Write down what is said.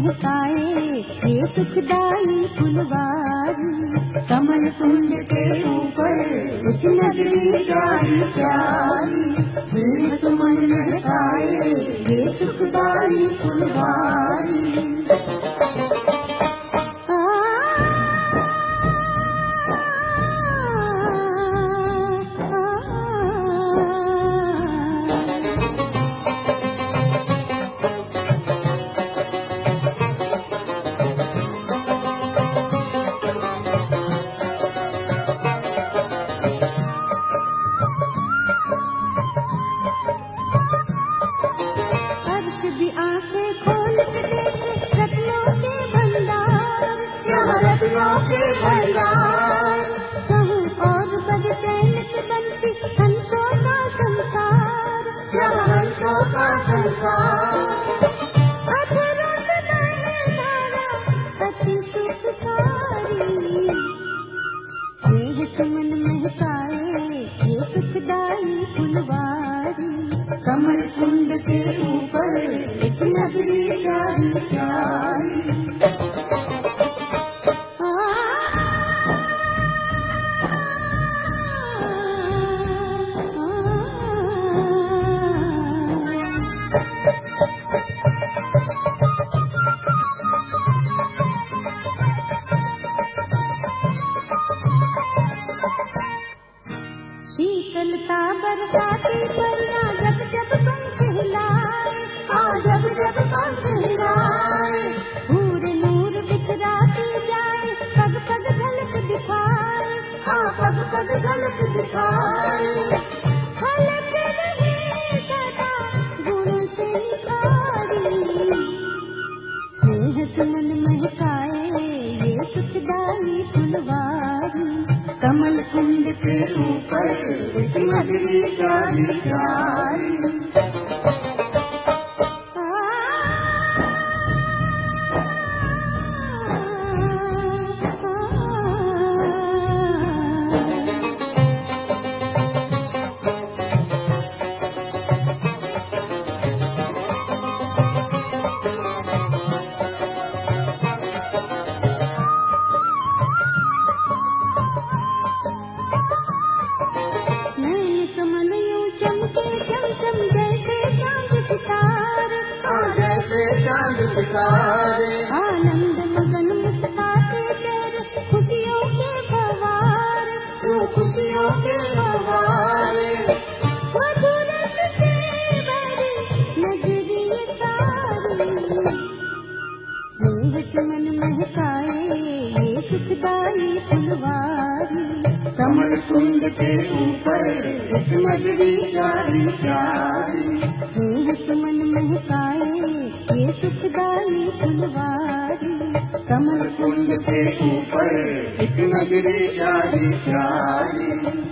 महकाए ये सुखदाई फुलवारी। कमल कुंड के ऊपर एक नगरी प्यारी प्यारी, स्नेह सुमन महकाए ये सुखदाई फुलवारी। चाहूं और बज चैन की बंसी, हंसों का संसार, हंसों का संसार। अधरों से बहे धारा अति सुखकारी, स्नेह सुमन महकाए ये सुखदाई फुलवारी। कमल कुंड के ऊपर एक नगरी प्यारी प्यारी। शीतलता बरसाती परियां जब जब तुम कहलाए, जब जब तुम कहलाए। पूरे नूर बिखराती जाए, पग पग झलक दिखाए, पग पग झलक दिखाए। खलक रहे सदा गुणों से निखारी, स्नेह सुमन महकाए ये सुखदाई फुलवारी। कमल कुंड के ऊपर एक नगरी प्यारी प्यारी। आनंद मगन मुस्काते चेहरे, खुशियों के फव्वार, खुशियों के फव्वार। मधुर से भरी नगरी सारी, स्नेह सुमन महकाए ये सुखदाई फुलवारी। कमल कुंड के ऊपर एक नगरी प्यारी प्यारी, स्नेह सुमन महकाए ये सुखदाई फुलवारी। कमल कुंड के ऊपर एक नगरी प्यारी प्यारी।